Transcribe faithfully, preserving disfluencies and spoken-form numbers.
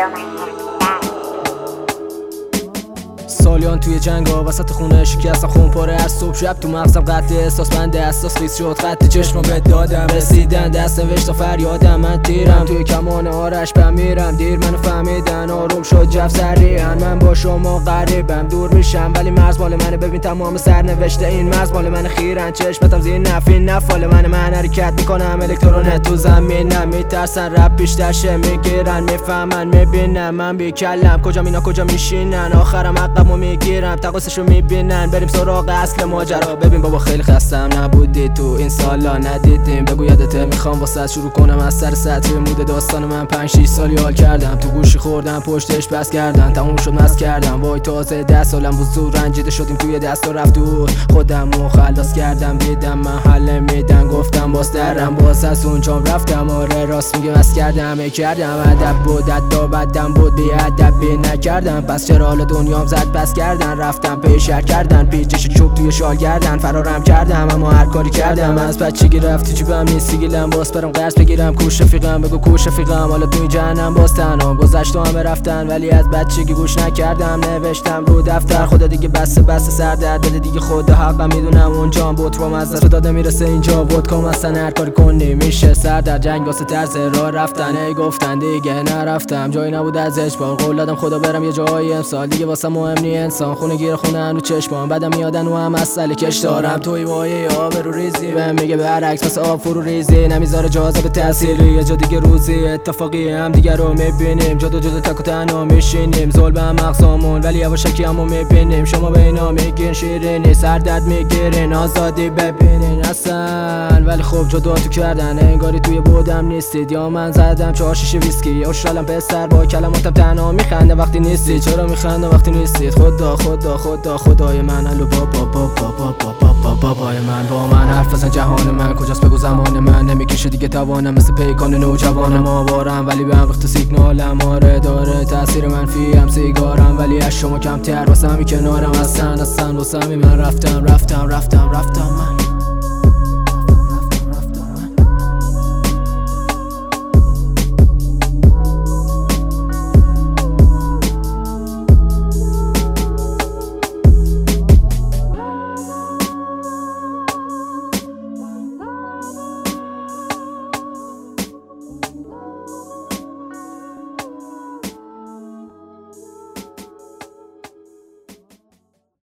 سالیان توی جنگا وسط خونه شکستم خون پاره از صبح شب تو مغزم قتل احساس بنده اساس خیس شد خط چشمم به دادم رسیدن دست نوشت فریادم من تیرم توی کمان آرش بمیرم دیر منو فهمیدن آروم شد جف سریعا من با شما غریبم دور میشم ولی مرز مال منه ببین تمام سرنوشته این مرز مال منه خیرن چشمتم زیر نفین نفال منه من حرکت میکنم الکترونه تو زمینم میترسن رپ بیشتر شه میگیرن میفهمن میبینم من بی کلم کجا اینا کجا میشینن آخرم عقبمو میگیرم تقاصشو میبینن بریم سراغ اصل ماجرا ببین بابا خیلی خستم نبودی تو این سالا ندیدیم بگو یادته میخوام واسه شروع کنم از سر سطری مود داستان من پنج شش سالی حال کردم تو گوشی خوردم پشتش بس کردن تموم شد مس کردم وای تازه ده سالم بود زود رنجیده شدیم توی دست و رفت دور خودمو خلاص کردم دیدم محل میدن گفتم باز درم باز از اونجام رفتم آره راست میگه مس کردم ای کردم ادب بود ادا بدم بود بی ادبی نکردم پس چرا حالا دنیام زد بس کردن رفتم پیشر کردن پیچش چوب توی شال کردن فرارم کردم اما هر کاری کردم از بچگی رفتی جیبم نیستی گیلم باز برم قرض بگیرم کوش رفیقم بگو کوش رفیقم حالا توی جهنم باز تنها گذشت و همه رفتن ولی از بچگی گوش نکردم نوشتم رو دفتر خدا دیگه بس بس سر درد بده دیگه خدا حقم میدونم اونجا بود رو از دست داده میرسه اینجا بود کام اصلا هر کاری کنی میشه سر در جنگ واسه طرز راه رفتن ای گفتن دیگه نرفتم جایی نبود از اجبار قول دادم خدا برم یه جایی امسال دیگه واسه مهم نی انسان خونه گیر خونه رو چشمام بعدم میادن و هم مسئله کش دارم توی وایه آب رو ریزی بهم میگه برعکس واسه آب فرو ریزی نمیذاره جاذبه تأثیری یه جا دیگه روزی اتفاقی هم دیگه رو میبینیم جدا جدا تک و تنها میشینیم ظلم هم مغزامون ولی یواشکی همو میبینیم شما به اینا میگین شیرینی سر درد میگیرین آزادی ببینین اصلا ولی خب جدا تو کردن انگاری توی بودم نیستید یا من زدم چهار شیشه ویسکی خوشحالم پسر با کلماتم تنها میخنده وقتی نیستی چرا میخنده وقتی نیستید خدا خدا خدا خدای من الو بابا بابا بابا بابا بابای من با من حرف بزن جهان من کجاست بگو زمان من نمیکشه دیگه توانم مثل پیکان نوجوانم آوارم ولی به هم ریخت سیگنالم آره داره تاثیر منفی هم سیگارم ولی از شما کمتر واسه همی کنارم اصلا اصلا واسه همی من رفتم رفتم رفتم رفتم من